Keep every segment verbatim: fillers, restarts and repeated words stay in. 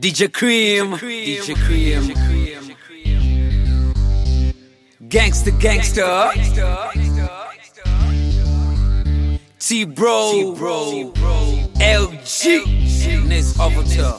D J Cream, D J Cream, Gangsta Gangsta, T-Bro, L G, Nez Avatar.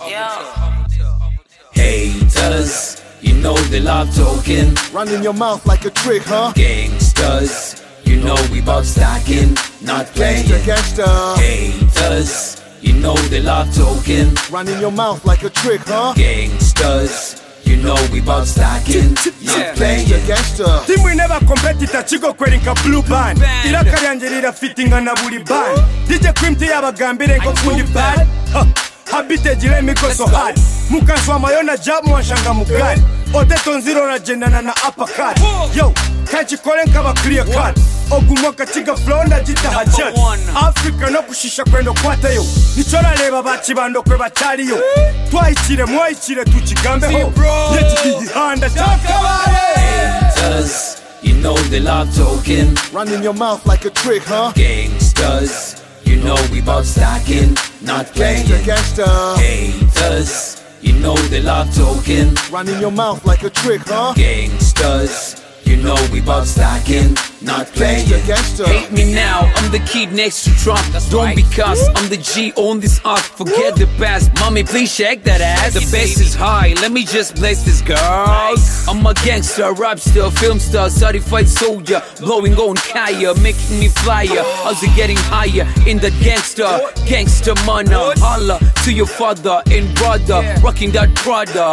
Haters, you know they love talking. Running your mouth like a trick, huh? Gangsters, you know we bout stacking, not playing. Gangsta, gangsta. Haters, you know they love talking. Running your mouth like a trick, huh? Gangsters, you know we bout stacking, not playing. Gangsta. Timu ineva competitor chiko kweli nka blue band. Ila kalyanjelira fittinga na buli band. D J Cream tiyabagambire nko kundi band. Habite jile miko so hard. Mukanswa mayona jabu wanshanga mugari. Oteto nziro na jendana na uppercut. Yo, kanchi kole nkaba clear cut. Ogumwaka chiga flow nda jita hajat. Africa no kushisha kwendo kwata yo. Nichola leba bachi bando kwe bachari yo. Twaichire mwaichire tuchigambe ho. Yeti handa chakabare. Haters, you know they love talking. Running your mouth like a trick, huh? Gangsters, you know we bout stacking, not playing. Gangsta. Haters, you know they love talking. Running your mouth like a trick, huh? Gangsters, you know we bout stacking, not playing. Gangsta. Hate me now, I'm the kid next to Trump. Don't because I'm the G on this arc. Forget the past, mommy please shake that ass. The bass is high, let me just bless this girl. I'm a gangster, rap star, film star, certified soldier. Blowing on Kaya, making me flyer. How's it getting higher in the gangster? Gangster manna, holla to your father and brother. Rocking that Prada.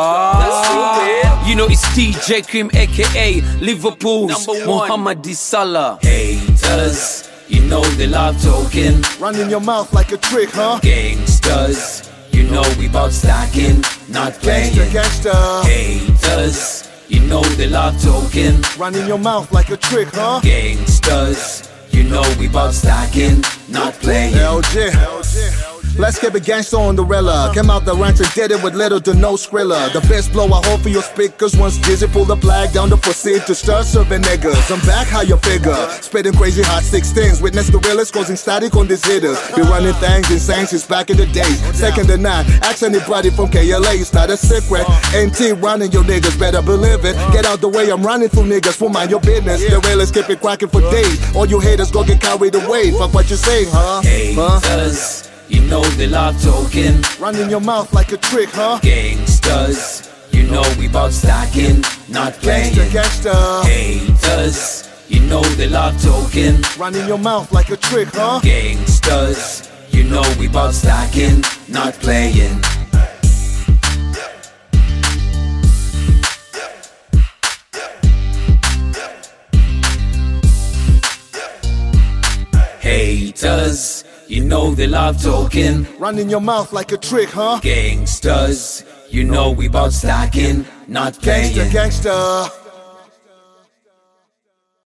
You know it's D J Cream aka Liverpool's Muhammad Salah. Haters, you know they love talking. Running your mouth like a trick, huh? Gangsters, you know we bout stacking, not playing. Gangsta. Haters, you know they love talking. Running your mouth like a trick, huh? Gangsters, you know we bout stacking, not playing. L G. Let's keep it gangsta on the rella. Came out the ranch and did it with little to no skrilla. The best blow I hold for your speakers. Once Dizzy pull the flag down to proceed to start serving niggas. I'm back, how you figure? Spitting crazy hot sixteens. Witness the realest causing static on these hitters. Be running things insane since back in the days. Second to none. Ask anybody from K L A. It's not a secret. N T running your niggas, better believe it. Get out the way, I'm running through niggas. Won't mind your business. The realest keep it cracking for days. All you haters go get carried away. Fuck what you say, huh? Haters, you know they love talking. Running your mouth like a trick, huh? Gangsters, you know we bout stacking, not playing. Gangsta. Haters, you know they love talking. Running your mouth like a trick, huh? Gangsters, you know we bout stacking, not playing. Haters, you know they love talking. Running your mouth like a trick, huh? Gangsters, you know we bout stacking, not playing. Gangsta, gangsta.